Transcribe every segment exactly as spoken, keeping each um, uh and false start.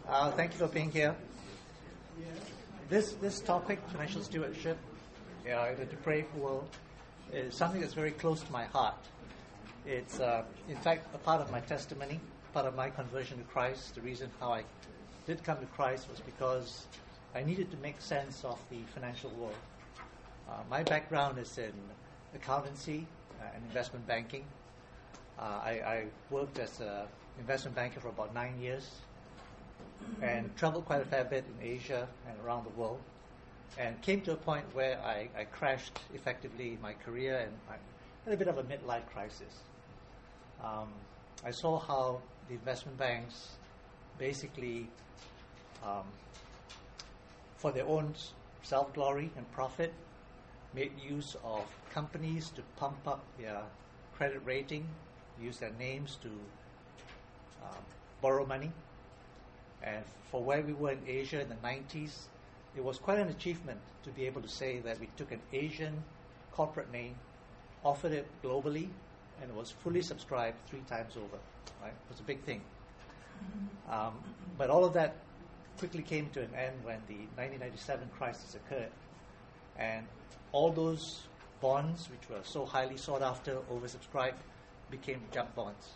Uh, thank you for being here. This this topic, financial stewardship, uh, in a depraved world, is something that's very close to my heart. It's, uh, in fact, a part of my testimony, part of my conversion to Christ. The reason how I did come to Christ was because I needed to make sense of the financial world. Uh, my background is in accountancy uh, and investment banking. Uh, I, I worked as an investment banker for about nine years and traveled quite a fair bit in Asia and around the world, and came to a point where I, I crashed effectively in my career, and I had a bit of a midlife crisis. Um, I saw how the investment banks basically, um, for their own self-glory and profit, made use of companies to pump up their credit rating, use their names to um, borrow money. And for where we were in Asia in the nineties, it was quite an achievement to be able to say that we took an Asian corporate name, offered it globally, and it was fully subscribed three times over. Right? It was a big thing. Um, but all of that quickly came to an end when the nineteen ninety-seven crisis occurred. And all those bonds, which were so highly sought after, oversubscribed, became junk bonds.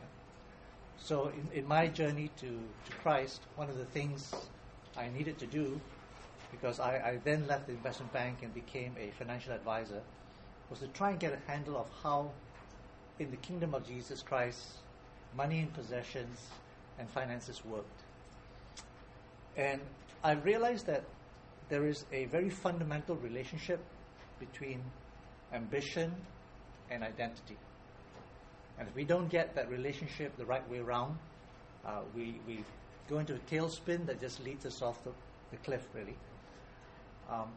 So in, in my journey to, to Christ, one of the things I needed to do, because I, I then left the investment bank and became a financial advisor, was to try and get a handle of how, in the kingdom of Jesus Christ, money and possessions and finances worked. And I realized that there is a very fundamental relationship between ambition and identity. And if we don't get that relationship the right way around, uh, we, we go into a tailspin that just leads us off the, the cliff, really. Um,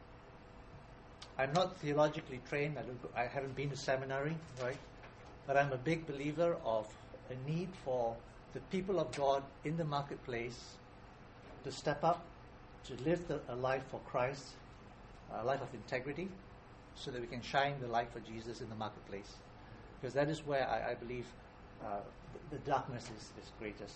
I'm not theologically trained. I, don't, I haven't been to seminary, right? But I'm a big believer of a need for the people of God in the marketplace to step up, to live the, a life for Christ, a life of integrity, so that we can shine the light for Jesus in the marketplace. Because that is where I, I believe uh, the, the darkness is, is greatest.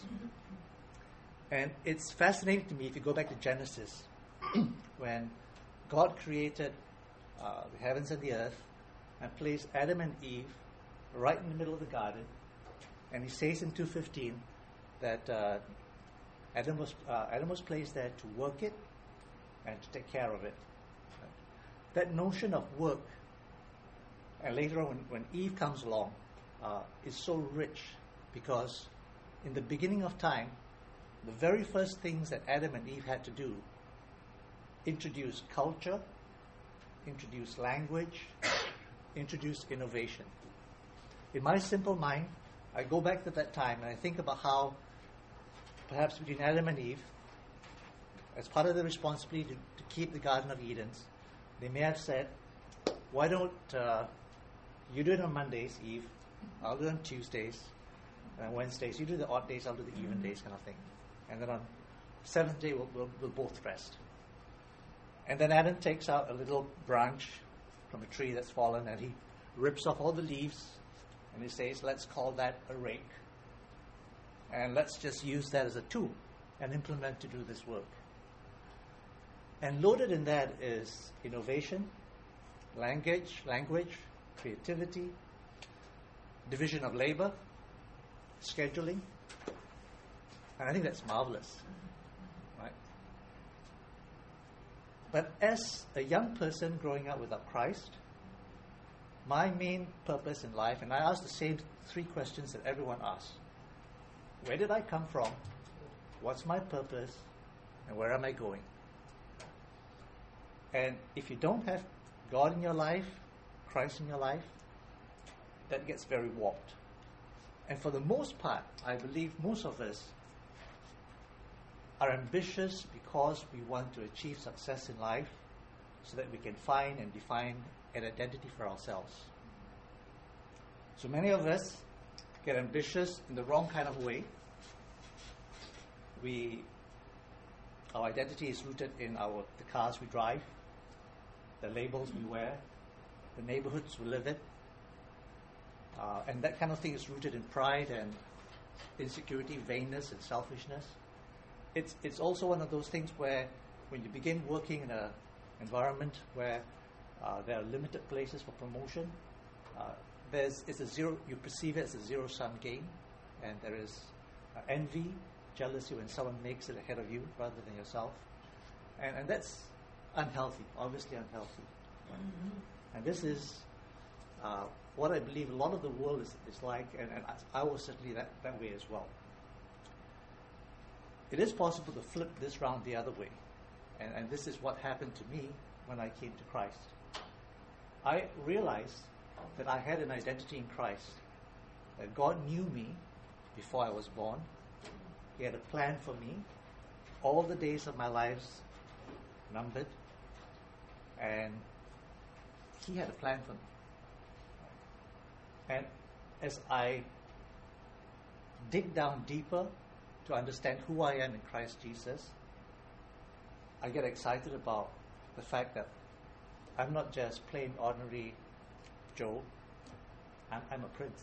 And it's fascinating to me if you go back to Genesis, when God created uh, the heavens and the earth and placed Adam and Eve right in the middle of the garden. And he says in two fifteen that uh, Adam was uh, Adam was placed there to work it and to take care of it. That notion of work, and later on when, when Eve comes along, uh, is so rich, because in the beginning of time, the very first things that Adam and Eve had to do, introduce culture, introduce language, introduce innovation. In my simple mind, I go back to that time and I think about how perhaps between Adam and Eve, as part of the responsibility to, to keep the Garden of Eden, they may have said, why don't uh, you do it on Mondays, Eve, I'll do it on Tuesdays, and Wednesdays, you do the odd days, I'll do the even days, kind of thing. And then on seventh day, we'll, we'll, we'll both rest. And then Adam takes out a little branch from a tree that's fallen, and he rips off all the leaves, and he says, let's call that a rake. And let's just use that as a tool and implement to do this work. And loaded in that is innovation, language, language, creativity, division of labor, scheduling. And I think that's marvelous. Right? But as a young person growing up without Christ, my main purpose in life, and I ask the same three questions that everyone asks. Where did I come from? What's my purpose? And where am I going? And if you don't have God in your life, Christ in your life, that gets very warped. And for the most part, I believe most of us are ambitious because we want to achieve success in life so that we can find and define an identity for ourselves. So many of us get ambitious in the wrong kind of way. We, our identity is rooted in our the cars we drive, the labels we wear, the neighborhoods we live in. Uh, and that kind of thing is rooted in pride and insecurity, vainness and selfishness. it's it's also one of those things where when you begin working in an environment where uh, there are limited places for promotion, uh, there's it's a zero. You perceive it as a zero-sum game, and there is uh, envy, jealousy when someone makes it ahead of you rather than yourself, and and that's unhealthy, obviously unhealthy. Mm-hmm. And this is uh, what I believe a lot of the world is, is like, and, and I, I was certainly that, that way as well. It is possible to flip this round the other way, and, and this is what happened to me when I came to Christ. I realized that I had an identity in Christ, that God knew me before I was born. He had a plan for me, all the days of my lives numbered, and He had a plan for me. And as I dig down deeper to understand who I am in Christ Jesus, I get excited about the fact that I'm not just plain ordinary Joe. I'm, I'm a prince.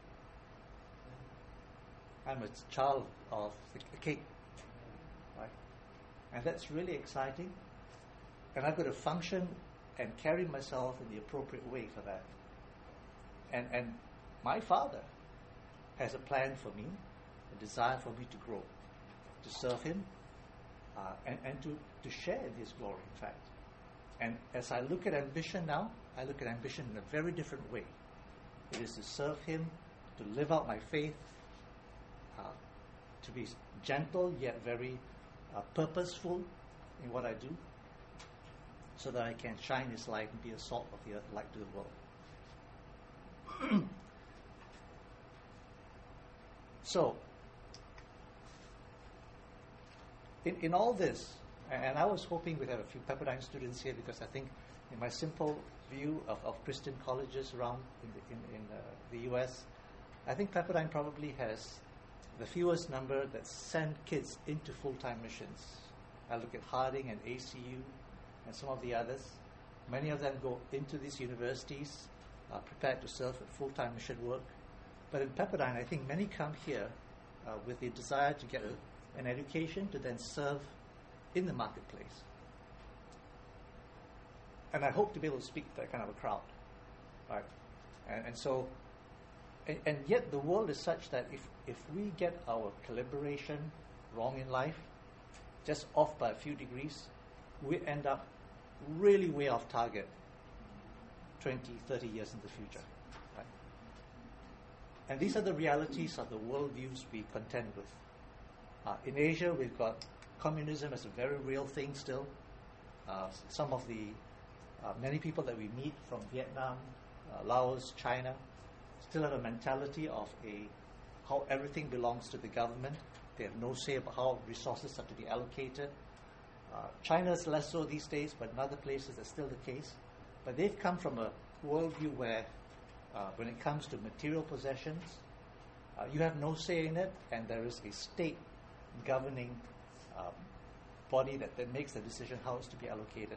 I'm a child of the king, right? And that's really exciting. And I've got to function and carry myself in the appropriate way for that. And and my Father has a plan for me, a desire for me to grow, to serve Him, uh, and, and to, to share in His glory, in fact. And as I look at ambition now, I look at ambition in a very different way. It is to serve Him, to live out my faith, uh, to be gentle yet very uh, purposeful in what I do, so that I can shine His light and be a salt of the earth, light to the world. So, in, in all this, and I was hoping we'd have a few Pepperdine students here, because I think in my simple view of, of Christian colleges around in the, in, in uh, the U S, I think Pepperdine probably has the fewest number that send kids into full-time missions. I look at Harding and A C U and some of the others. Many of them go into these universities uh, prepared to serve at full-time mission work. But in Pepperdine, I think many come here uh, with the desire to get a, an education to then serve in the marketplace. And I hope to be able to speak to that kind of a crowd. Right? And, and so, and, and yet the world is such that if, if we get our calibration wrong in life, just off by a few degrees, we end up really way off target twenty, thirty years in the future. Right? And these are the realities of the worldviews we contend with. Uh, in Asia, we've got communism as a very real thing still. Uh, some of the, uh, many people that we meet from Vietnam, uh, Laos, China, still have a mentality of a how everything belongs to the government. They have no say about how resources are to be allocated. Uh, China is less so these days, but in other places that's still the case. But they've come from a worldview where, uh, when it comes to material possessions, uh, you have no say in it, and there is a state governing um, body that, that makes the decision how it's to be allocated.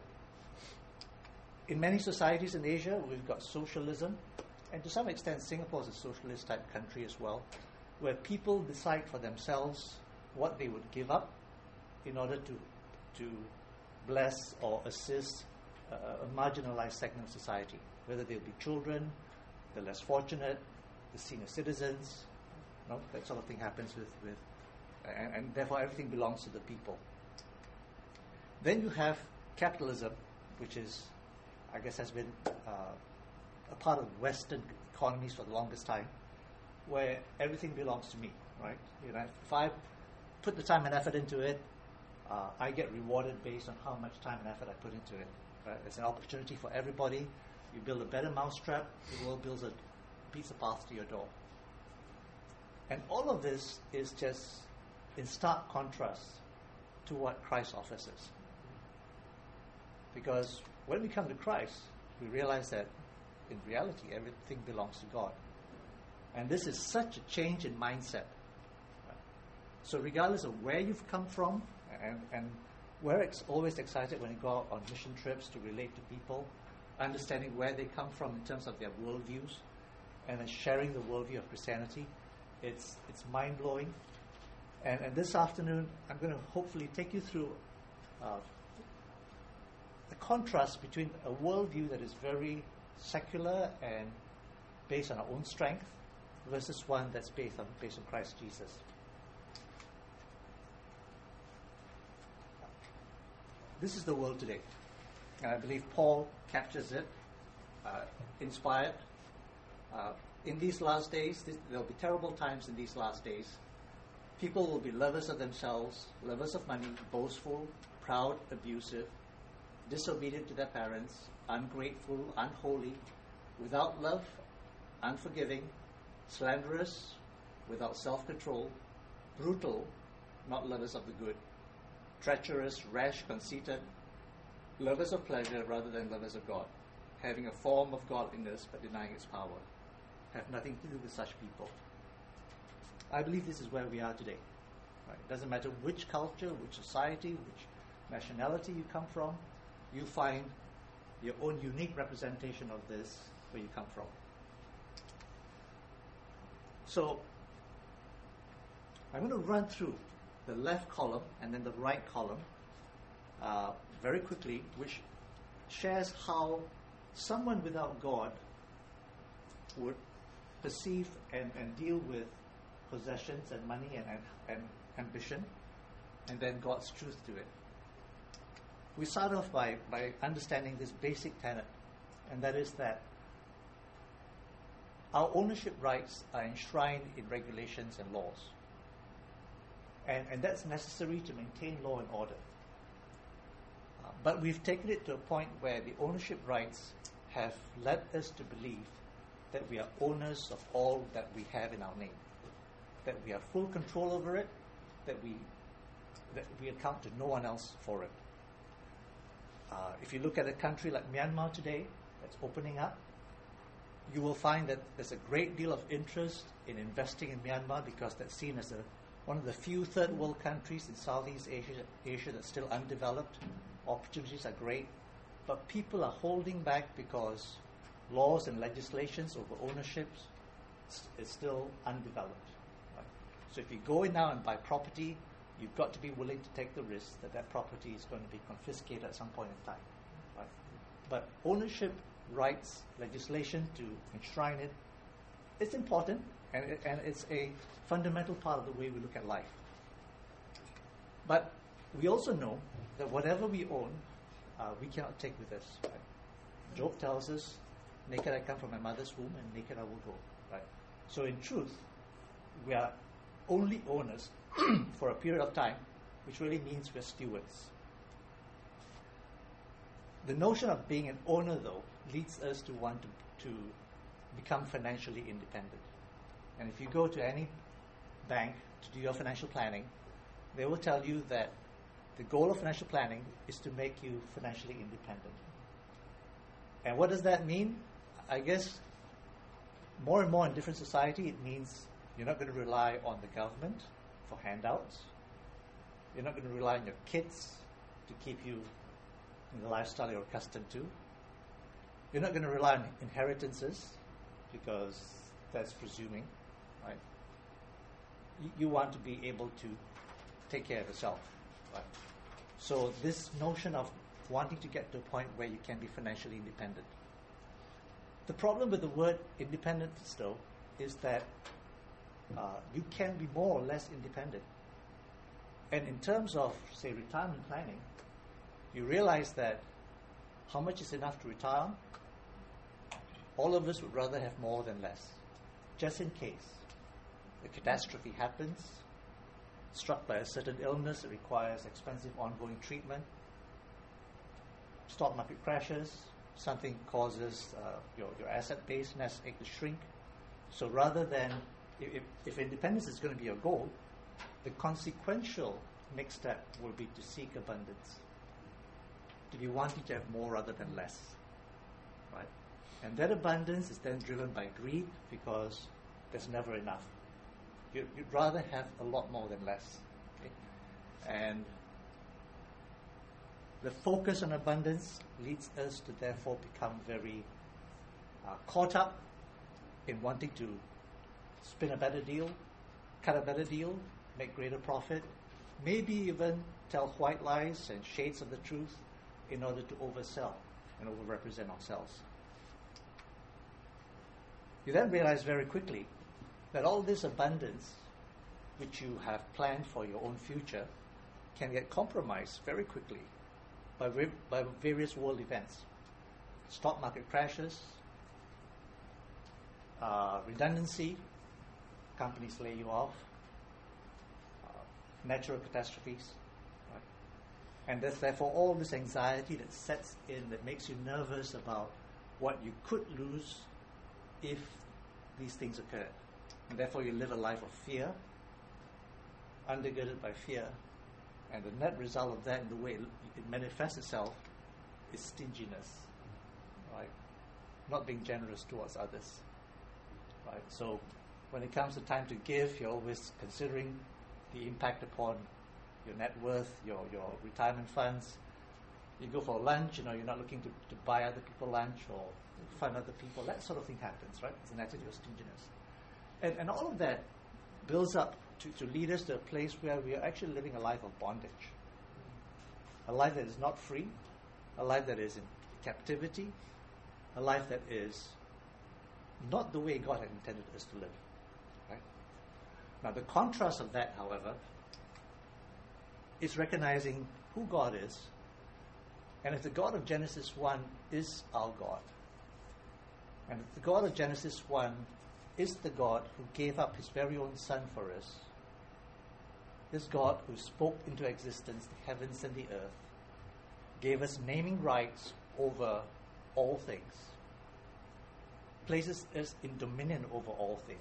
In many societies in Asia, we've got socialism, and to some extent Singapore is a socialist type country as well, where people decide for themselves what they would give up in order to to bless or assist uh, a marginalized segment of society, whether they'll be children, the less fortunate, the senior citizens. You know, that sort of thing happens with, with and, and therefore everything belongs to the people. Then you have capitalism, which is, I guess, has been uh, a part of Western economies for the longest time, where everything belongs to me, right? You know, if I put the time and effort into it, uh, I get rewarded based on how much time and effort I put into it. Right? It's an opportunity for everybody. You build a better mousetrap, the world builds a pizza path to your door. And all of this is just in stark contrast to what Christ offers us. Because when we come to Christ, we realize that in reality, everything belongs to God. And this is such a change in mindset. So regardless of where you've come from, and, and we're ex- always excited when we go out on mission trips to relate to people, understanding where they come from in terms of their worldviews, and then sharing the worldview of Christianity. It's it's mind-blowing. And, and this afternoon, I'm going to hopefully take you through uh, the contrast between a worldview that is very secular and based on our own strength versus one that's based on, based on Christ Jesus. This is the world today. And I believe Paul captures it, uh, inspired. Uh, in these last days, this, there will be terrible times in these last days. People will be lovers of themselves, lovers of money, boastful, proud, abusive, disobedient to their parents, ungrateful, unholy, without love, unforgiving, slanderous, without self-control, brutal, not lovers of the good, treacherous, rash, conceited, lovers of pleasure rather than lovers of God, having a form of godliness but denying its power, have nothing to do with such people. I believe this is where we are today. Right? It doesn't matter which culture, which society, which nationality you come from, you find your own unique representation of this where you come from. So, I'm going to run through the left column and then the right column uh, very quickly, which shares how someone without God would perceive and, and deal with possessions and money and, and, and ambition, and then God's truth to it. We start off by, by understanding this basic tenet, and that is that our ownership rights are enshrined in regulations and laws. And, and that's necessary to maintain law and order. Uh, but we've taken it to a point where the ownership rights have led us to believe that we are owners of all that we have in our name, that we have full control over it, that we that we account to no one else for it. Uh, if you look at a country like Myanmar today, that's opening up, you will find that there's a great deal of interest in investing in Myanmar because that's seen as a, one of the few third world countries in Southeast Asia, Asia that's still undeveloped. Opportunities are great, but people are holding back because laws and legislations over ownerships is still undeveloped. Right? So if you go in now and buy property, you've got to be willing to take the risk that that property is going to be confiscated at some point in time. Right? But ownership rights, legislation to enshrine it, it's important, and, it, and it's a fundamental part of the way we look at life. But we also know that whatever we own, uh, we cannot take with us. Right? Job tells us, naked I come from my mother's womb, and naked I will go. Right? So in truth, we are only owners for a period of time, which really means we're stewards. The notion of being an owner, though, leads us to want to, to become financially independent. And if you go to any bank to do your financial planning, they will tell you that the goal of financial planning is to make you financially independent. And what does that mean? I guess more and more in different society, it means you're not going to rely on the government for handouts. You're not going to rely on your kids to keep you in the lifestyle you're accustomed to. You're not going to rely on inheritances because that's presuming, right? You, you want to be able to take care of yourself, right? So this notion of wanting to get to a point where you can be financially independent. The problem with the word independence, though, is that uh, you can be more or less independent. And in terms of, say, retirement planning, you realize that how much is enough to retire on? All of us would rather have more than less, just in case a catastrophe happens, struck by a certain illness that requires expensive ongoing treatment, stock market crashes, something causes uh, your, your asset base nest egg to shrink. So rather than, if, if independence is going to be your goal, the consequential next step will be to seek abundance, to be wanting to have more rather than less, right? And that abundance is then driven by greed because there's never enough. You'd, you'd rather have a lot more than less. Okay? And the focus on abundance leads us to therefore become very uh, caught up in wanting to spin a better deal, cut a better deal, make greater profit, maybe even tell white lies and shades of the truth in order to oversell and overrepresent ourselves. You then realize very quickly that all this abundance which you have planned for your own future can get compromised very quickly by, re- by various world events. Stock market crashes, uh, redundancy, companies lay you off, uh, natural catastrophes, right? And there's therefore all this anxiety that sets in that makes you nervous about what you could lose if these things occurred. And therefore you live a life of fear, undergirded by fear, and the net result of that, in the way it, it manifests itself, is stinginess, right? Not being generous towards others, right? So when it comes to time to give, you're always considering the impact upon your net worth, your, your retirement funds. You go for lunch, you know, you're not looking to, to buy other people lunch or fund other people. That sort of thing happens, right? It's an attitude of stinginess. And, and all of that builds up to, to lead us to a place where we are actually living a life of bondage. A life that is not free, a life that is in captivity, a life that is not the way God had intended us to live. Right? Now the contrast of that, however, is recognizing who God is, and if the God of Genesis one is our God, and if the God of Genesis one is the God who gave up his very own Son for us, this God who spoke into existence the heavens and the earth, gave us naming rights over all things, places us in dominion over all things,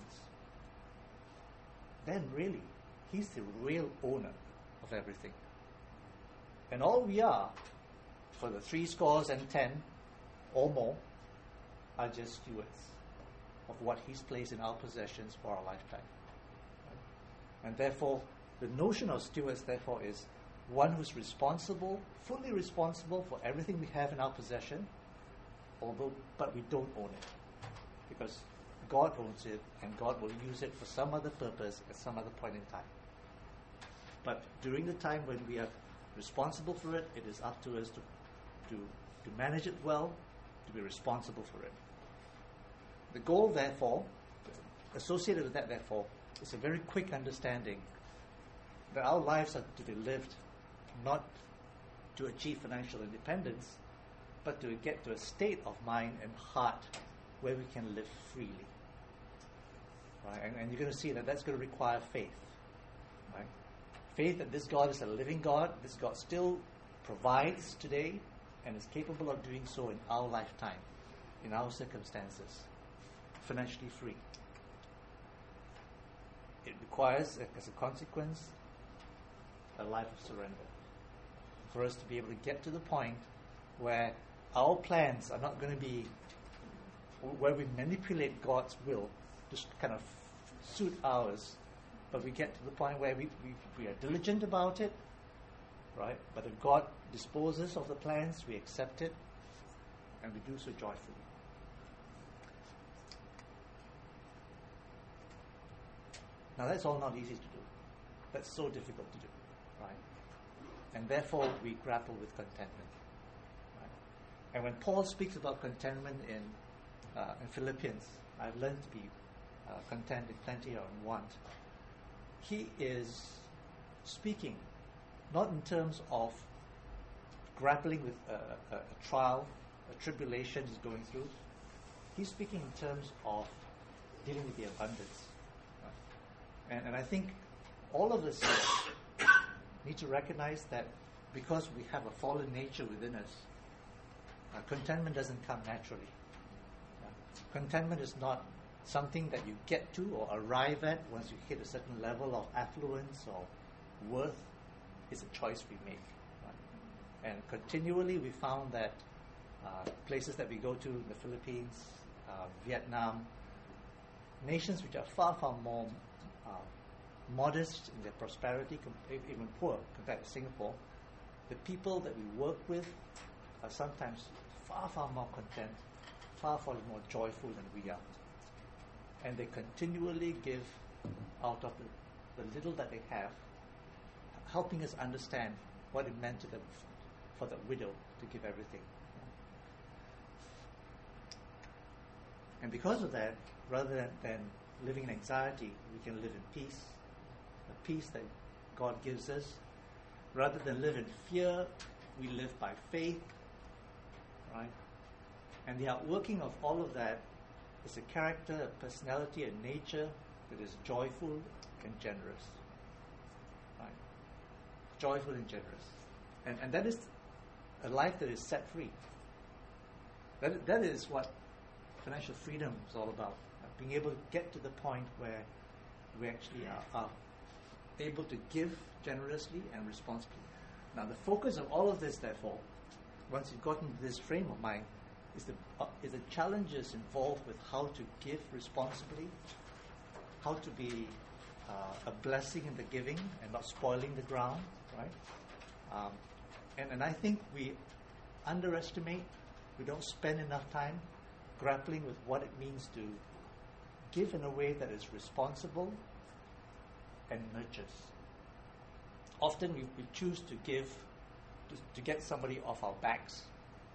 then really, he's the real owner of everything. And all we are, for the three scores and ten or more, are just stewards of what he's placed in our possessions for our lifetime. Right? And therefore, the notion of stewards, therefore, is one who's responsible, fully responsible for everything we have in our possession, although, but we don't own it. Because God owns it, and God will use it for some other purpose at some other point in time. But during the time when we are responsible for it, it is up to us to, to, to manage it well, to be responsible for it. The goal, therefore, associated with that, therefore, is a very quick understanding that our lives are to be lived not to achieve financial independence, but to get to a state of mind and heart where we can live freely. Right? And, and you're going to see that that's going to require faith. Right? Faith that this God is a living God, this God still provides today and is capable of doing so in our lifetime, in our circumstances, financially free. It requires, as a consequence, a life of surrender. For us to be able to get to the point where our plans are not going to be, where we manipulate God's will to kind of suit ours, but we get to the point where we, we, we are diligent about it, right? But if God disposes of the plans, we accept it, and we do so joyfully. Now that's all not easy to do. That's so difficult to do, right? And therefore we grapple with contentment. Right? And when Paul speaks about contentment in uh, in Philippians, I've learned to be uh, content in plenty or in want. He is speaking not in terms of grappling with a, a, a trial, a tribulation he's going through. He's speaking in terms of dealing with the abundance. Right? And, and I think all of us need to recognize that because we have a fallen nature within us, uh, contentment doesn't come naturally. Uh, contentment is not something that you get to or arrive at once you hit a certain level of affluence or worth. It's a choice we make. Right? And continually we found that uh, places that we go to, the Philippines, uh, Vietnam, nations which are far, far more uh, modest in their prosperity, even poor compared to Singapore, the people that we work with are sometimes far, far more content, far, far more joyful than we are. And they continually give out of the the little that they have, helping us understand what it meant to them, for the widow to give everything. And because of that, rather than, than living in anxiety, we can live in peace, a peace that God gives us. Rather than live in fear, we live by faith, right? And the outworking of all of that is a character, a personality, a nature that is joyful and generous, right? Joyful and generous. And, and that is a life that is set free. That, that is what financial freedom is all about. Uh, being able to get to the point where we actually are, are able to give generously and responsibly. Now, the focus of all of this, therefore, once you've gotten to this frame of mind, is the, uh, is the challenges involved with how to give responsibly, how to be uh, a blessing in the giving and not spoiling the ground, right? Um, and, and I think we underestimate, we don't spend enough time grappling with what it means to give in a way that is responsible and nurtures. Often we, we choose to give to, to get somebody off our backs,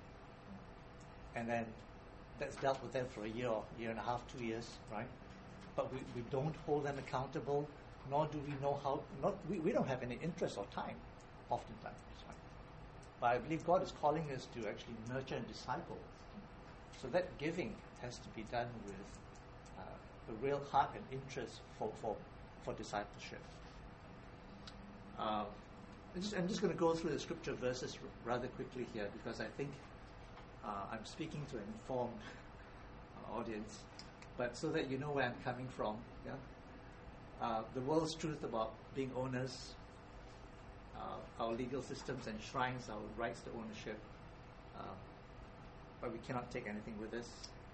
and then that's dealt with them for a year, year and a half, two years, right? But we, we don't hold them accountable, nor do we know how, not, we, we don't have any interest or time, oftentimes, right? But I believe God is calling us to actually nurture and disciple. So that giving has to be done with uh, a real heart and interest for, for, for discipleship. Uh, I'm just, I'm just going to go through the scripture verses r- rather quickly here, because I think uh, I'm speaking to an informed uh, audience, but so that you know where I'm coming from. Yeah, uh, the world's truth about being owners, uh, our legal systems enshrines our rights to ownership, uh, but we cannot take anything with us.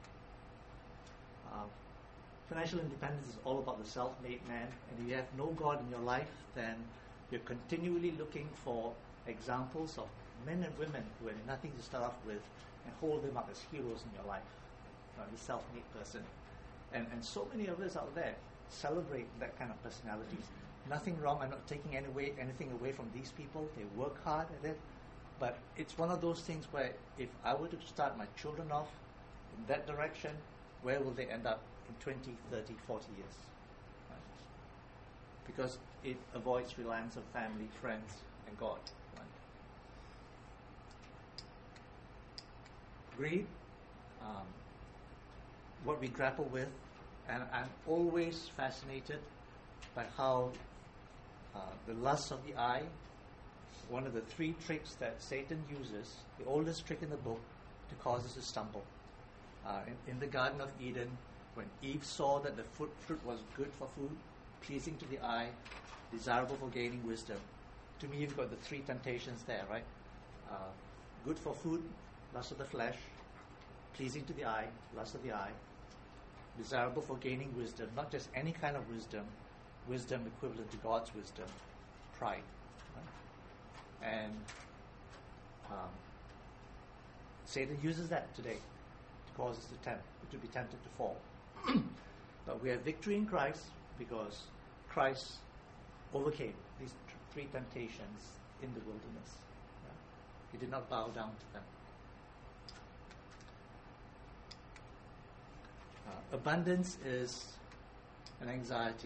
Uh, financial independence is all about the self-made man, and if you have no God in your life, then you're continually looking for examples of men and women who had nothing to start off with and hold them up as heroes in your life. Uh, the self-made person. And, and so many of us out there celebrate that kind of personalities. Nothing wrong. I'm not taking any way, anything away from these people. They work hard at it. But it's one of those things where if I were to start my children off in that direction, where will they end up in twenty, thirty, forty years? Right? Because it avoids reliance on family, friends, and God. Right? Greed, um, what we grapple with, and I'm always fascinated by how uh, the lust of the eye, one of the three tricks that Satan uses, the oldest trick in the book, to cause us to stumble. Uh, in, in the Garden of Eden, when Eve saw that the fruit, fruit was good for food, pleasing to the eye, desirable for gaining wisdom. To me, you've got the three temptations there, right? Uh, good for food, lust of the flesh, pleasing to the eye, lust of the eye, desirable for gaining wisdom, not just any kind of wisdom, wisdom equivalent to God's wisdom, pride. Right? And um, Satan uses that today to cause us to tempt, to be tempted to fall. But we have victory in Christ because Christ overcame these th- three temptations in the wilderness. Yeah? He did not bow down to them. Uh, abundance is an anxiety.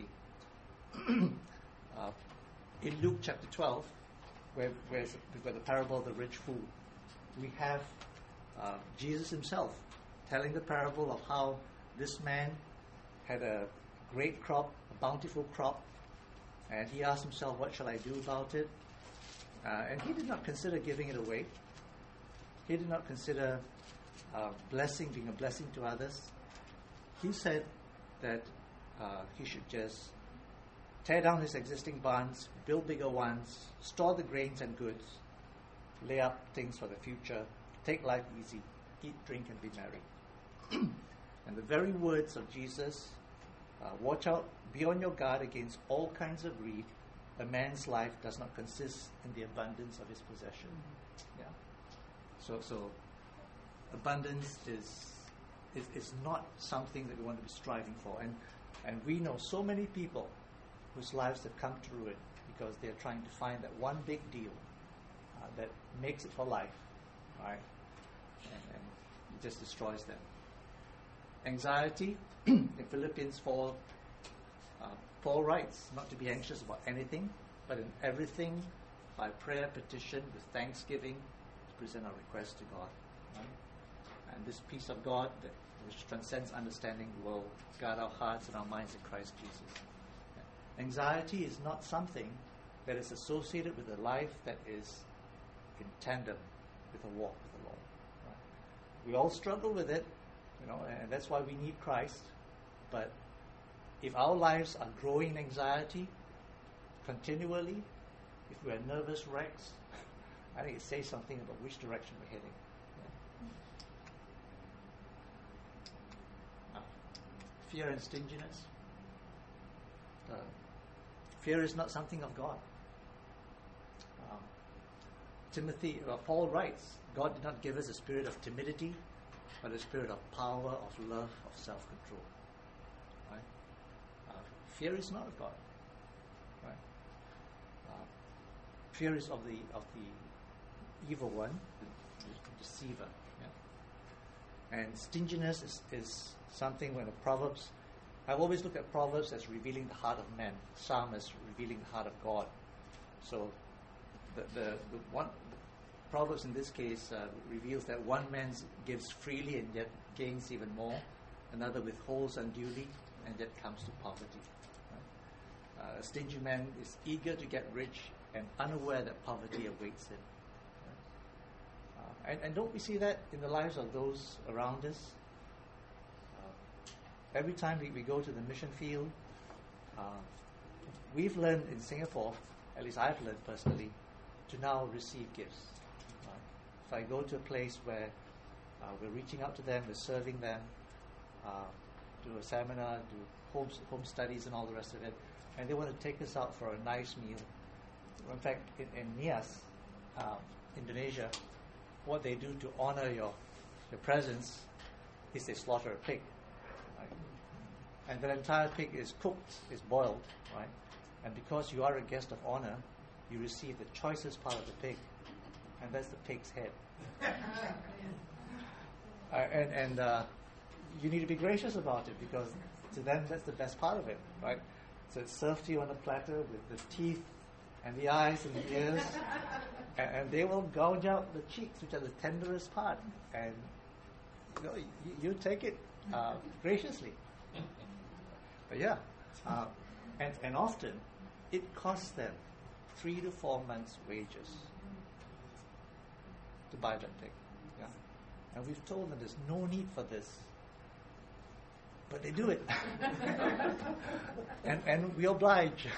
uh, in Luke chapter twelve, where, where we've got the parable of the rich fool, we have uh, Jesus himself telling the parable of how this man had a great crop, a bountiful crop, and he asked himself, what shall I do about it? Uh, and he did not consider giving it away. He did not consider uh, blessing, being a blessing to others. He said that uh, he should just tear down his existing barns, build bigger ones, store the grains and goods, lay up things for the future, take life easy, eat, drink, and be merry. And the very words of Jesus, uh, watch out, be on your guard against all kinds of greed. A man's life does not consist in the abundance of his possession. Yeah. So, so abundance is, is is not something that we want to be striving for. And and we know so many people whose lives have come to ruin because they're trying to find that one big deal uh, that makes it for life, right? And, and it just destroys them. Anxiety, in Philippians four, uh, Paul writes not to be anxious about anything, but in everything, by prayer, petition, with thanksgiving, to present our requests to God. Right? And this peace of God, that which transcends understanding, will guard our hearts and our minds in Christ Jesus. Anxiety is not something that is associated with a life that is in tandem with a walk with the Lord. Right? We all struggle with it, you know, and that's why we need Christ. But if our lives are growing in anxiety continually, if we are nervous wrecks, I think it says something about which direction we're heading. Yeah. Uh, fear and stinginess. Uh, fear is not something of God. Um, Timothy, uh, Paul writes, God did not give us a spirit of timidity, but a spirit of power, of love, of self-control. Right? Uh, fear is not of God. Right? Uh, fear is of the of the evil one, the, the deceiver. Yeah? And stinginess is, is something when the Proverbs. I've always looked at Proverbs as revealing the heart of man, Psalm as revealing the heart of God. So, the the, the one the Proverbs in this case uh, reveals that one man gives freely and yet gains even more, another withholds unduly and yet comes to poverty. Right? Uh, a stingy man is eager to get rich and unaware that poverty awaits him. Right? Uh, and, and don't we see that in the lives of those around us? Every time we, we go to the mission field, uh, we've learned in Singapore, at least I've learned personally, to now receive gifts. Right? If I go to a place where uh, we're reaching out to them, we're serving them, uh, do a seminar, do home, home studies and all the rest of it, and they want to take us out for a nice meal. In fact, in, in Nias, uh, Indonesia, what they do to honor your, your presence is they slaughter a pig. And that entire pig is cooked, is boiled, right? And because you are a guest of honor, you receive the choicest part of the pig, and that's the pig's head. uh, and and uh, you need to be gracious about it, because to them that's the best part of it, right? So it's served to you on a platter with the teeth and the eyes and the ears, and, and they will gouge out the cheeks, which are the tenderest part, and you know, you, you take it uh, graciously. But yeah, uh, and, and often it costs them three to four months' wages to buy that pig. Yeah, and we've told them there's no need for this, but they do it, and and we oblige.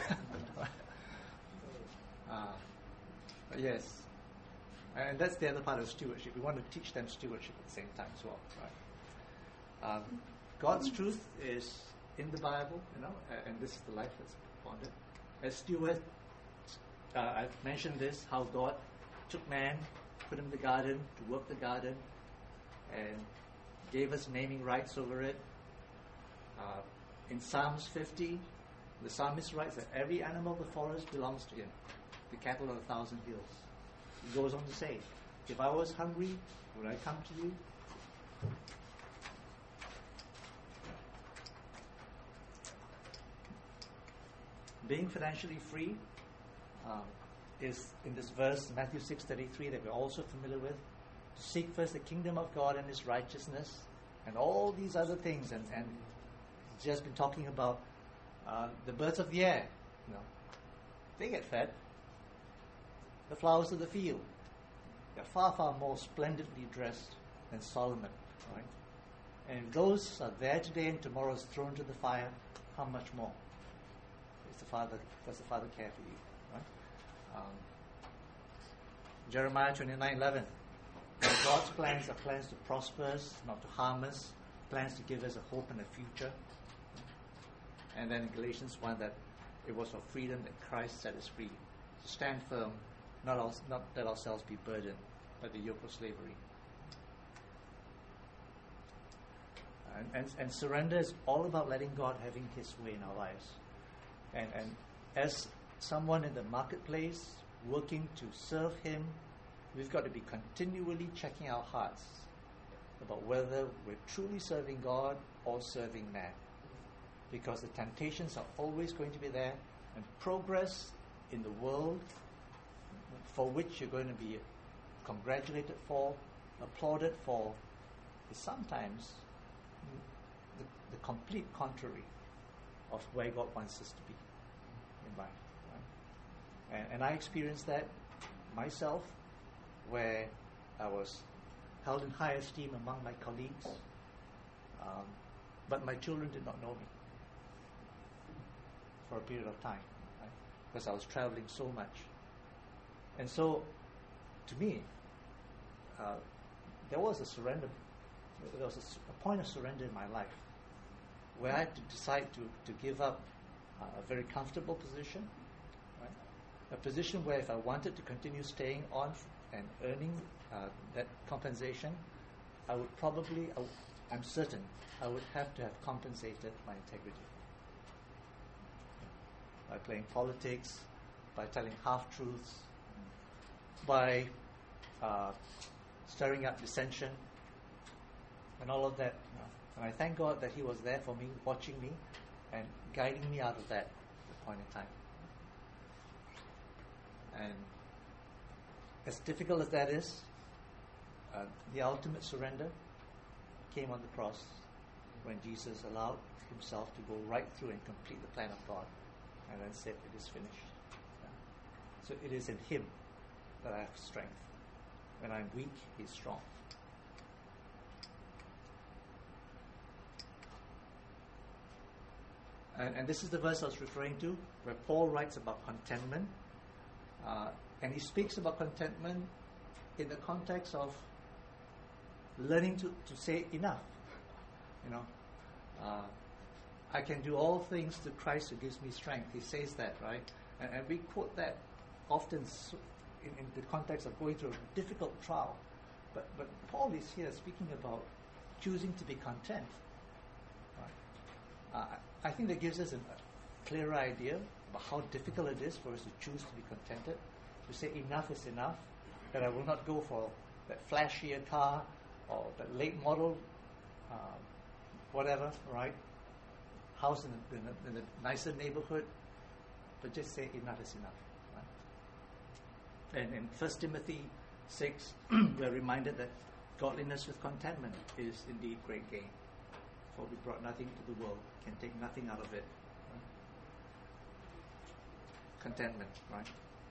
uh, yes, and that's the other part of stewardship. We want to teach them stewardship at the same time as well, right? Um, God's truth is in the Bible, you know, uh, and this is the life that's bonded. As stewards, uh, I've mentioned this, how God took man, put him in the garden to work the garden, and gave us naming rights over it. Uh, in Psalms fifty, the psalmist writes that every animal of the forest belongs to him, the cattle of a thousand hills. He goes on to say, if I was hungry, would I come to you? Being financially free um, is in this verse, Matthew six thirty-three, that we're also familiar with. To seek first the kingdom of God and His righteousness, and all these other things. And, and just been talking about uh, the birds of the air. You know, they get fed. The flowers of the field, they're far, far more splendidly dressed than Solomon. Right? And if those are there today and tomorrow is thrown to the fire, how much more? The Father, does the Father care for you? Right? Um, Jeremiah twenty-nine eleven. God's plans are plans to prosper us, not to harm us, plans to give us a hope and a future. And then in Galatians one, that it was for freedom that Christ set us free. To stand firm, not, our, not let ourselves be burdened by the yoke of slavery. And, and, and surrender is all about letting God having His way in our lives. And, and as someone in the marketplace working to serve Him, we've got to be continually checking our hearts about whether we're truly serving God or serving man. Because the temptations are always going to be there, and progress in the world for which you're going to be congratulated for, applauded for, is sometimes the, the complete contrary of where God wants us to be in life. Right? And, and I experienced that myself, where I was held in high esteem among my colleagues, um, but my children did not know me for a period of time, right? Because I was traveling so much. And so, to me, uh, there was a surrender, there was a, a point of surrender in my life where I had to decide to, to give up uh, a very comfortable position, right? A position where if I wanted to continue staying on f- and earning uh, that compensation, I would probably, I w- I'm certain, I would have to have compensated my integrity. By playing politics, by telling half-truths, by uh, stirring up dissension, and all of that. You know. And I thank God that He was there for me, watching me, and guiding me out of that at the point in time. And as difficult as that is, uh, the ultimate surrender came on the cross when Jesus allowed Himself to go right through and complete the plan of God, and then said, "It is finished." Yeah. So it is in Him that I have strength. When I'm weak, He's strong. And, and this is the verse I was referring to, where Paul writes about contentment. Uh, and he speaks about contentment in the context of learning to, to say enough. You know, uh, I can do all things through Christ who gives me strength. He says that, right? And, and we quote that often so in, in the context of going through a difficult trial. But, but Paul is here speaking about choosing to be content. Right? Uh, I think that gives us a, a clearer idea about how difficult it is for us to choose to be contented, to say enough is enough, that I will not go for that flashier car or that late model, uh, whatever, right? House in a, in, a, in a nicer neighborhood, but just say enough is enough. Right? And in First Timothy six, we're reminded that godliness with contentment is indeed great gain. For we brought nothing to the world, can take nothing out of it. Right? Contentment, right?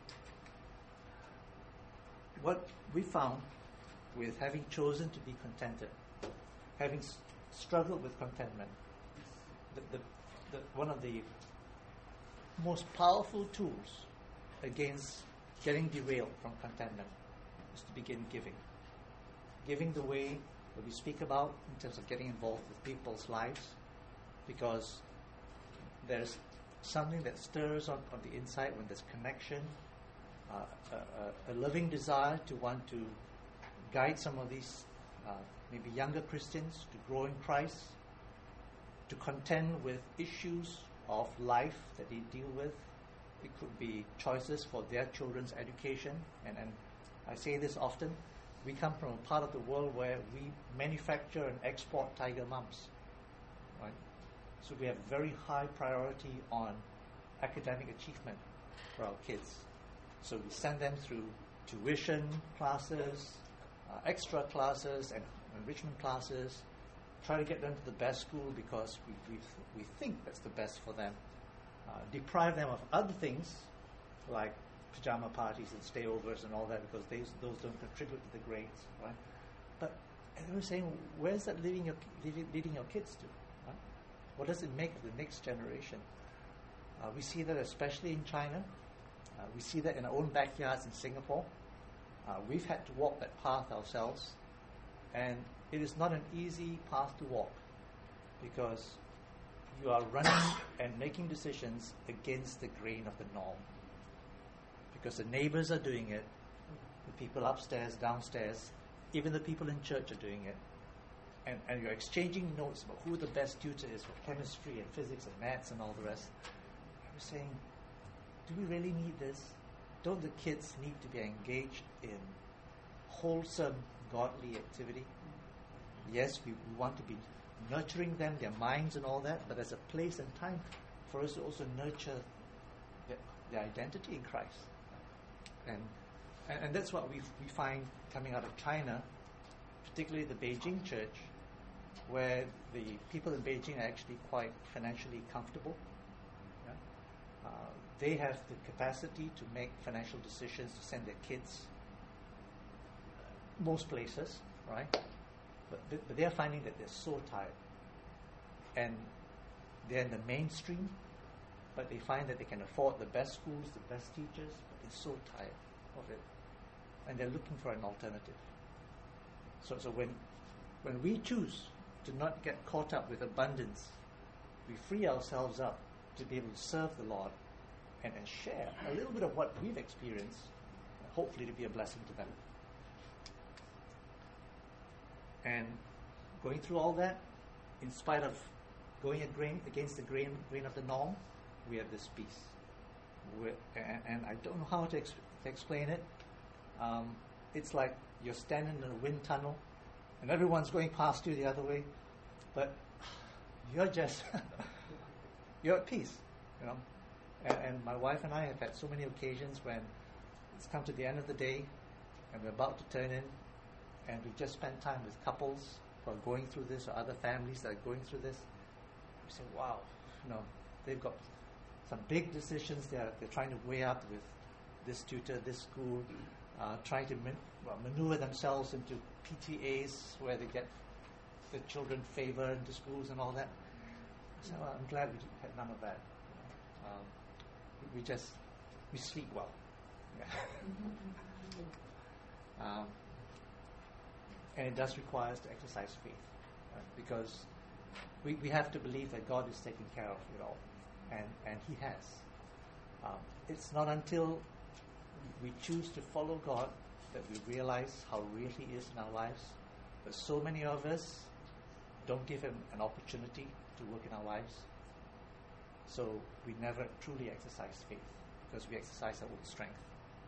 What we found with having chosen to be contented, having s- struggled with contentment, the, the, the, one of the most powerful tools against getting derailed from contentment is to begin giving. Giving the way that we speak about in terms of getting involved with people's lives, because there's something that stirs on, on the inside when there's connection, uh, a, a, a living desire to want to guide some of these uh, maybe younger Christians to grow in Christ, to contend with issues of life that they deal with. It could be choices for their children's education, and, and I say this often, we come from a part of the world where we manufacture and export tiger mums, right? So we have very high priority on academic achievement for our kids. So we send them through tuition classes, uh, extra classes, and enrichment classes, try to get them to the best school because we we, we think that's the best for them. Uh, deprive them of other things like pajama parties and stayovers and all that, because they, those don't contribute to the grades, right? But and they were saying, where's that leading your leading, leading your kids to? Right? What does it make of the next generation? Uh, we see that especially in China. Uh, we see that in our own backyards in Singapore. Uh, we've had to walk that path ourselves, and it is not an easy path to walk, because you are running and making decisions against the grain of the norm. Because the neighbors are doing it, the people upstairs, downstairs, even the people in church are doing it. And, and you're exchanging notes about who the best tutor is for chemistry and physics and maths and all the rest. I was saying, do we really need this? Don't the kids need to be engaged in wholesome, godly activity? Yes, we, we want to be nurturing them, their minds and all that, but there's a place and time for us to also nurture their, their identity in Christ. And, and and that's what we we find coming out of China, particularly the Beijing church, where the people in Beijing are actually quite financially comfortable. Yeah? Uh, they have the capacity to make financial decisions to send their kids most places, right? But, but they're finding that they're so tired. And they're in the mainstream, but they find that they can afford the best schools, the best teachers, but they're so tired of it. And they're looking for an alternative. So, so when, when we choose to not get caught up with abundance, we free ourselves up to be able to serve the Lord and, and share a little bit of what we've experienced, hopefully to be a blessing to them. And going through all that, in spite of going grain, against the grain, grain of the norm, we have this peace. We're, and, and I don't know how to, ex- to explain it. Um, it's like you're standing in a wind tunnel, and everyone's going past you the other way, but you're just you're at peace, you know. And, and my wife and I have had so many occasions when it's come to the end of the day, and we're about to turn in, and we've just spent time with couples who are going through this, or other families that are going through this. We say, wow, you know, they've got some big decisions they're, they're trying to weigh up with this tutor, this school, uh, trying to man- well, maneuver themselves into P T As where they get the children favor into schools and all that. So well, I'm glad we had none of that. You know. um, we, we just, we sleep well. Yeah. um, And it does require us to exercise faith, right? Because we, we have to believe that God is taking care of it all, and, and He has. Um, it's not until we choose to follow God that we realize how real He is in our lives. But so many of us don't give Him an opportunity to work in our lives. So we never truly exercise faith because we exercise our own strength.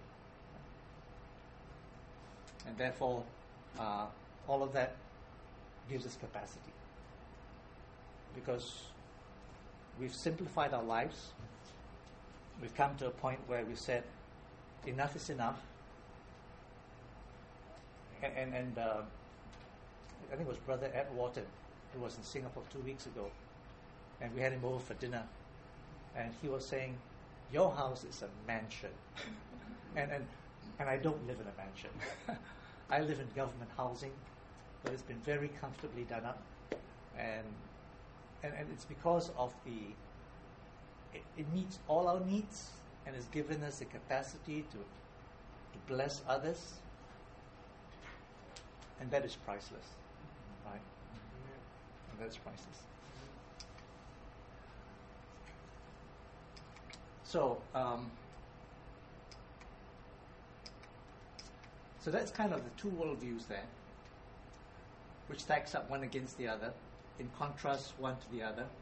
And therefore, uh, all of that gives us capacity. Because we've simplified our lives. We've come to a point where we said, enough is enough. And, and, and uh, I think it was Brother Ed Wharton, who was in Singapore two weeks ago. And we had him over for dinner. And he was saying, your house is a mansion. and, and, and I don't live in a mansion. I live in government housing, but it's been very comfortably done up. And and, and it's because of the, it, it meets all our needs and has given us the capacity to, to bless others. And that is priceless, right? And that's priceless. So, um, so that's kind of the two worldviews there, which stacks up one against the other, in contrast one to the other.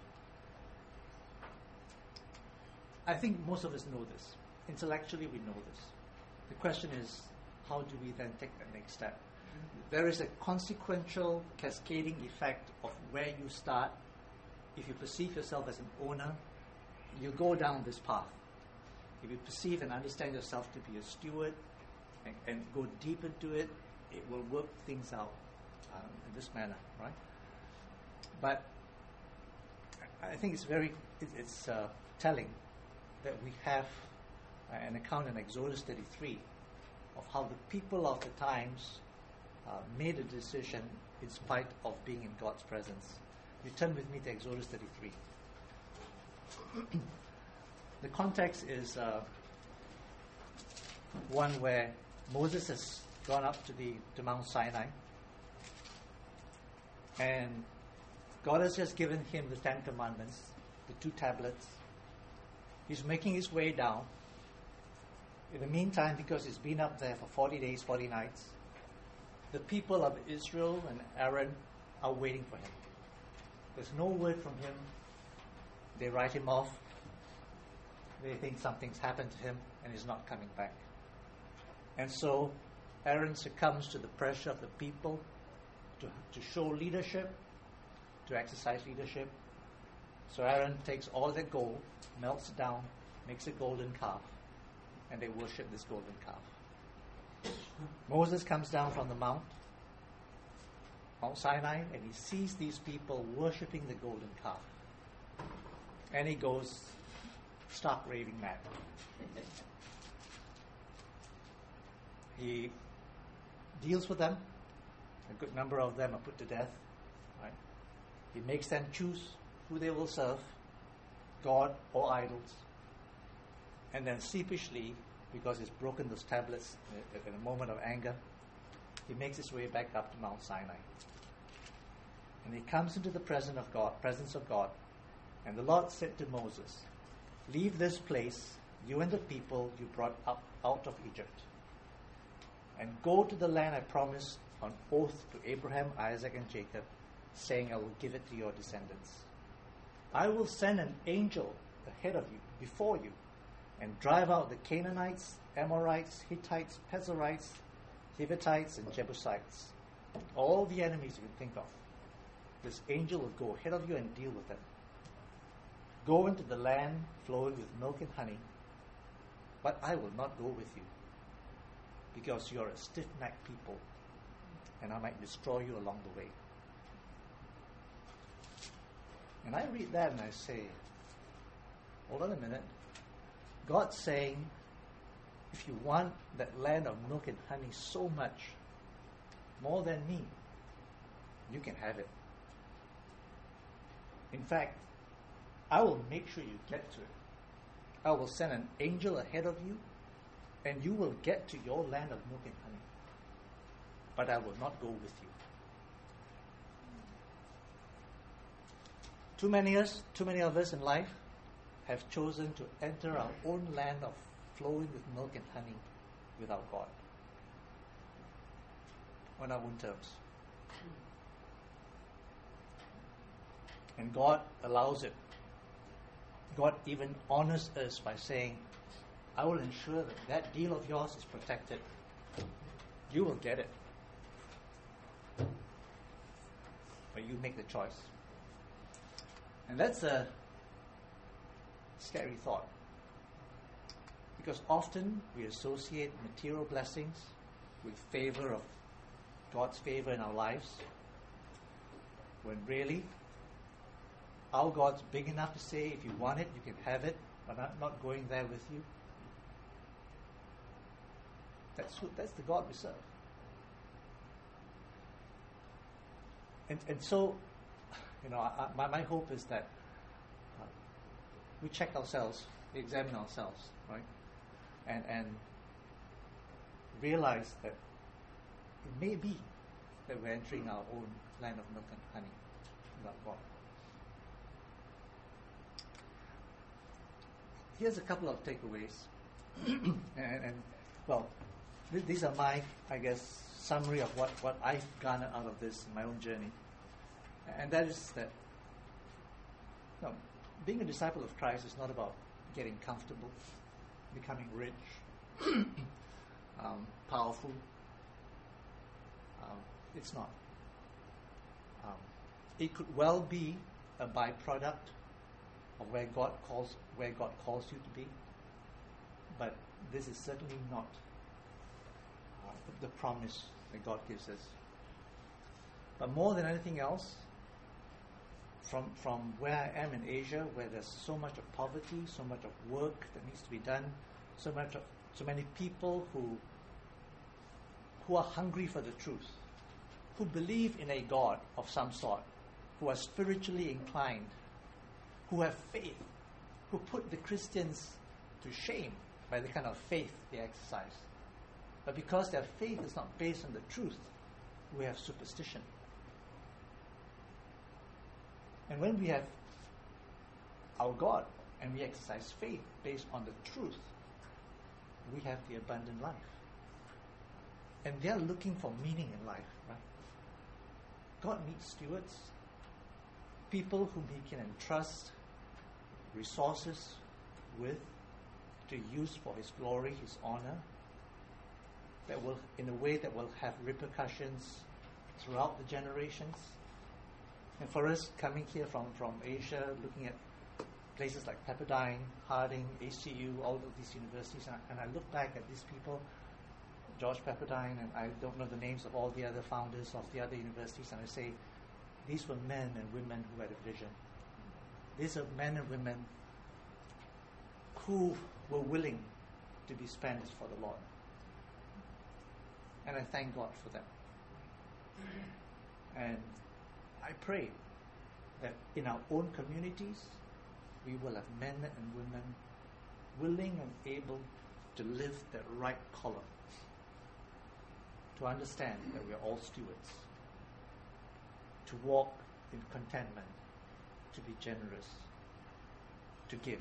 I think most of us know this. Intellectually, we know this. The question is, how do we then take that next step? There is a consequential, cascading effect of where you start. If you perceive yourself as an owner, you go down this path. If you perceive and understand yourself to be a steward and, and go deep into it, it will work things out um, in this manner, right? But I think it's very, it, it's uh, telling that we have an account in Exodus thirty-three of how the people of the times uh, made a decision in spite of being in God's presence. You turn with me to Exodus thirty-three. The context is uh, one where Moses has gone up to the to Mount Sinai, and God has just given him the Ten Commandments, the two tablets. He's making his way down. In the meantime, because he's been up there for forty days, forty nights, the people of Israel and Aaron are waiting for him. There's no word from him. They write him off. They think something's happened to him and he's not coming back. And so Aaron succumbs to the pressure of the people to, to show leadership, to exercise leadership. So Aaron takes all their gold, melts it down, makes a golden calf, and they worship this golden calf. Moses comes down from the mount, Mount Sinai, and he sees these people worshipping the golden calf. And he goes stark raving mad. He deals with them. A good number of them are put to death. Right? He makes them choose who they will serve, God or idols. And then sheepishly, because he's broken those tablets in a moment of anger, he makes his way back up to Mount Sinai. And he comes into the presence of God, presence of God, and the Lord said to Moses, "Leave this place, you and the people you brought up out of Egypt, and go to the land I promised on oath to Abraham, Isaac, and Jacob, saying, I will give it to your descendants. I will send an angel ahead of you, before you, and drive out the Canaanites, Amorites, Hittites, Perizzites, Hivites, and Jebusites, all the enemies you can think of. This angel will go ahead of you and deal with them. Go into the land flowing with milk and honey, but I will not go with you, because you are a stiff-necked people, and I might destroy you along the way." And I read that and I say, hold on a minute. God's saying, if you want that land of milk and honey so much, more than me, you can have it. In fact, I will make sure you get to it. I will send an angel ahead of you, and you will get to your land of milk and honey. But I will not go with you. Too many of us, too many of us in life have chosen to enter our own land of flowing with milk and honey without God, on our own terms. And God allows it. God even honors us by saying, I will ensure that that deal of yours is protected. You will get it. But you make the choice. And that's a scary thought. Because often we associate material blessings with favor of God's favor in our lives, when really our God's big enough to say, if you want it, you can have it, but I'm not going there with you. That's who, that's the God we serve. And and so, you know, I, my my hope is that uh, we check ourselves, we examine ourselves, right, and and realize that it may be that we're entering our own land of milk and honey without God. Here's a couple of takeaways, and, and well, th- these are my, I guess, summary of what, what I've garnered out of this in my own journey, and that is that, you know, being a disciple of Christ is not about getting comfortable, becoming rich, um, powerful. Um, it's not. Um, it could well be a byproduct of where God calls where God calls you to be, but this is certainly not uh, the promise that God gives us. But more than anything else, from from where I am in Asia, where there's so much of poverty, so much of work that needs to be done, so much of, so many people who who are hungry for the truth, who believe in a God of some sort, who are spiritually inclined, who have faith, who put the Christians to shame by the kind of faith they exercise. But because their faith is not based on the truth, we have superstition. And when we have our God and we exercise faith based on the truth, we have the abundant life. And they are looking for meaning in life, right? God needs stewards, people whom He can entrust resources with to use for His glory, His honor, that will, in a way that will have repercussions throughout the generations. And for us coming here from, from Asia, looking at places like Pepperdine, Harding, H C U, all of these universities, and I, and I look back at these people, George Pepperdine, and I don't know the names of all the other founders of the other universities, and I say, these were men and women who had a vision. These are men and women who were willing to be spent for the Lord. And I thank God for them. And I pray that in our own communities, we will have men and women willing and able to live the right color, to understand that we are all stewards, to walk in contentment, to be generous, to give.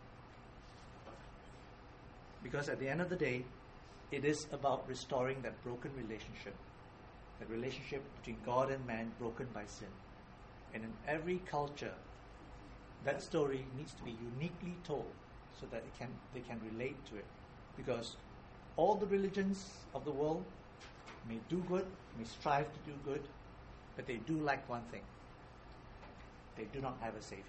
Because at the end of the day, it is about restoring that broken relationship, that relationship between God and man broken by sin. And in every culture, that story needs to be uniquely told so that it can, they can relate to it. Because all the religions of the world may do good, may strive to do good, but they do lack one thing. They do not have a Savior.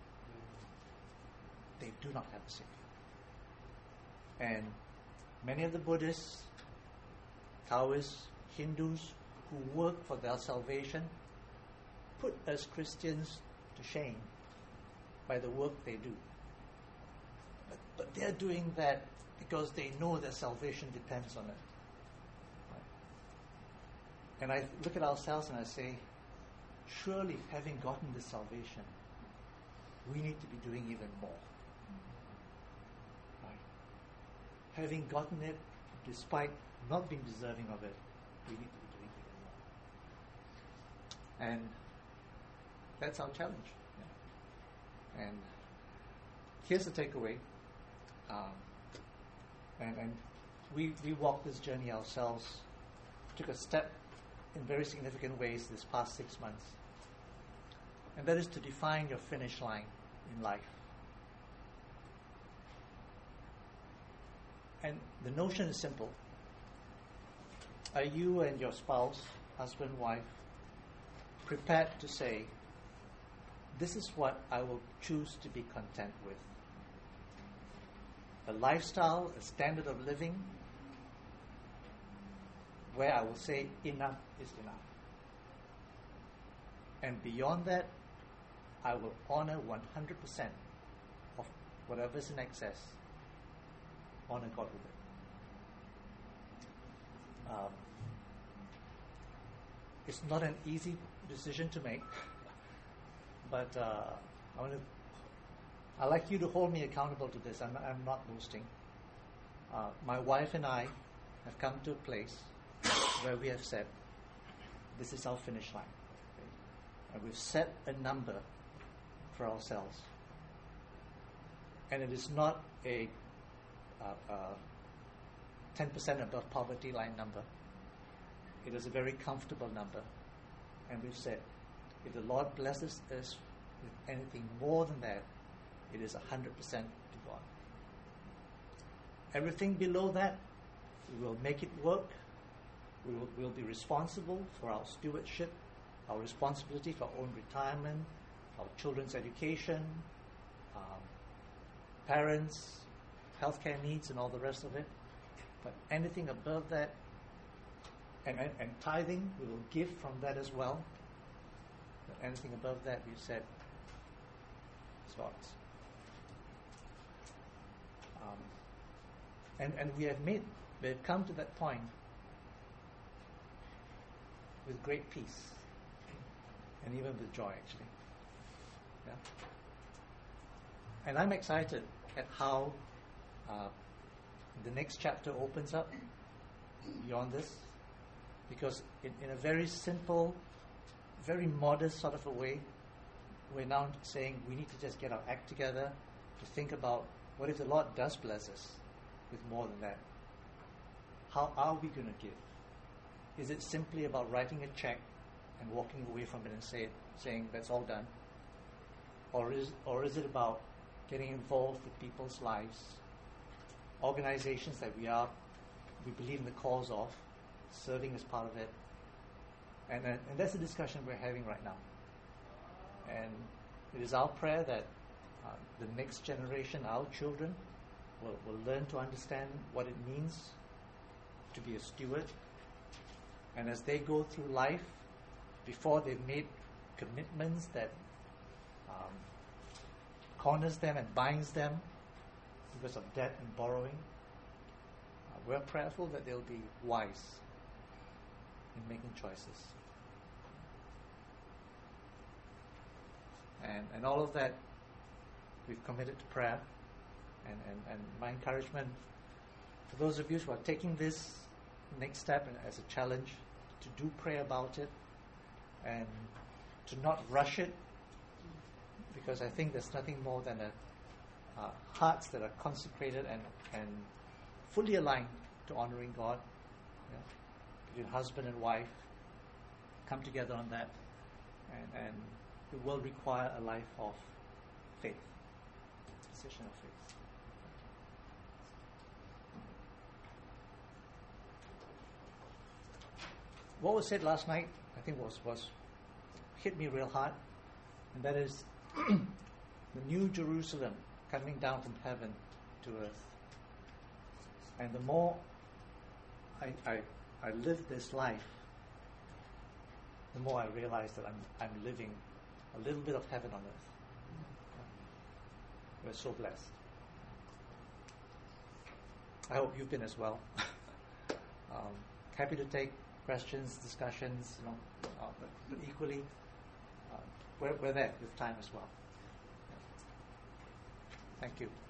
They do not have a Savior. And many of the Buddhists, Taoists, Hindus who work for their salvation put us Christians to shame by the work they do. But, but they're doing that because they know their salvation depends on it. Right? And I look at ourselves and I say, surely having gotten this salvation, we need to be doing even more. Right? Having gotten it, despite not being deserving of it, we need to be doing even more. And that's our challenge. Yeah. And here's the takeaway. Um, and and we, we walked this journey ourselves, took a step in very significant ways this past six months. And that is to define your finish line in life. And the notion is simple. Are you and your spouse, husband, wife, prepared to say, this is what I will choose to be content with? A lifestyle, a standard of living, where I will say enough is enough. And beyond that, I will honor one hundred percent of whatever is in excess. Honor God with it. Um, it's not an easy decision to make, but uh, I want to. I like you to hold me accountable to this. I'm, I'm not boasting. Uh, my wife and I have come to a place where we have said, this is our finish line. Okay? And we've set a number for ourselves. And it is not a uh, uh, ten percent above poverty line number. It is a very comfortable number. And we've said, if the Lord blesses us with anything more than that, it is one hundred percent to God. Everything below that, we will make it work. We will we'll be responsible for our stewardship, our responsibility for our own retirement, our children's education, um, parents, healthcare needs, and all the rest of it. But anything above that, and, and, and tithing, we will give from that as well. But anything above that, we've said, is God's. Um, and, and we have made, we have come to that point with great peace, and even with joy, actually. Yeah. And I'm excited at how uh, the next chapter opens up beyond this, because in, in a very simple, very modest sort of a way, we're now saying we need to just get our act together to think about, what if the Lord does bless us with more than that? How are we going to give? Is it simply about writing a check and walking away from it and say, saying that's all done? Or is, or is it about getting involved with people's lives, organizations that we are, we believe in the cause of, serving as part of it. And, and, and that's the discussion we're having right now. And it is our prayer that uh, the next generation, our children, will, will learn to understand what it means to be a steward. And as they go through life, before they've made commitments that um, corners them and binds them because of debt and borrowing, uh, we're prayerful that they'll be wise in making choices. And, and all of that we've committed to prayer. And, and, and my encouragement for those of you who are taking this next step as a challenge, to do pray about it and to not rush it, because I think there's nothing more than a, uh, hearts that are consecrated and, and fully aligned to honoring God. You know, between husband and wife, come together on that, and, and it will require a life of faith, decision of faith. What was said last night, I think, was, was hit me real hard, and that is the new Jerusalem coming down from heaven to earth. And the more I, I, I live this life, the more I realize that I'm, I'm living a little bit of heaven on earth. We're so blessed. I hope you've been as well. um, happy to take questions, discussions, you know, uh, but, but equally, uh, we're, we're there with time as well. Thank you.